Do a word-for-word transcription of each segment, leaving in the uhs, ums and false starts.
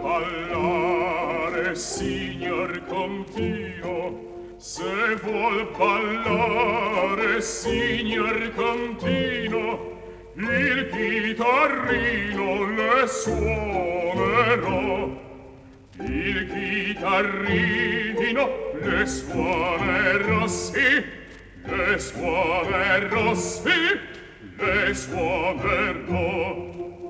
ballare, signor Contino, se vuol ballare, signor Contino, il chitarrino le suonerò, il chitarrino le suonerò, sì, le suonerò, sì, le suonerò.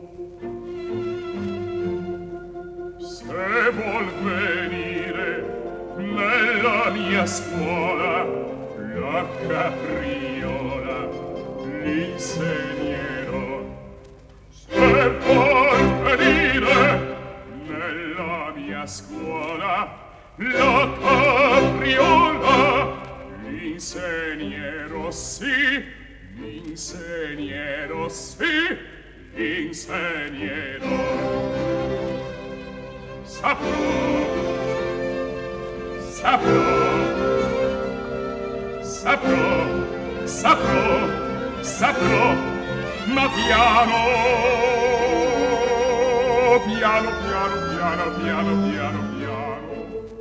Se vuol venire nella mia scuola la capriola l'insegnerò. Se vuol venire nella mia scuola la capriola l'insegnerò, sì, l'insegnerò, sì, l'insegnerò. Saprò, saprò, saprò, saprò, saprò, ma piano, piano, piano, piano, piano, piano, piano.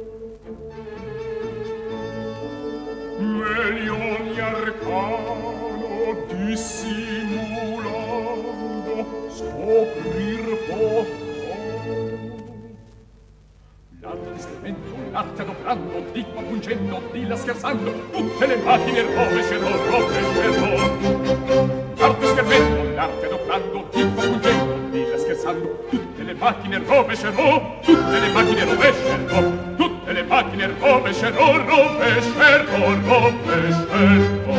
Meglio ogni arcano dissimulando scoprir potrò. L'arte di strumento, l'arte adoprando, di qua pungendo, di là scherzando, tutte le macchine rovescerò, rovescerò. L'arte schermendo, l'arte adoprando, di qua pungendo, di là scherzando, tutte le macchine rovescerò, tutte le macchine rovescerò, tutte le macchine rovescerò, rovescerò, rovescerò.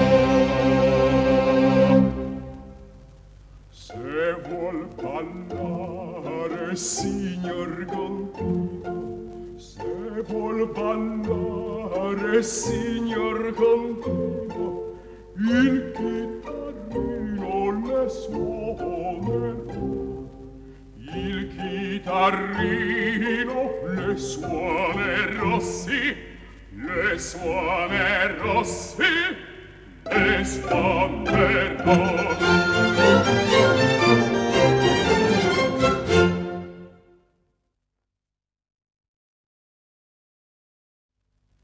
Se vuol ballare, signor Contino, se vuol ballare, signor Contino, il chitarrino le suonerò, il chitarrino le suonerò, sì, le suonerò, sì, le suonerò.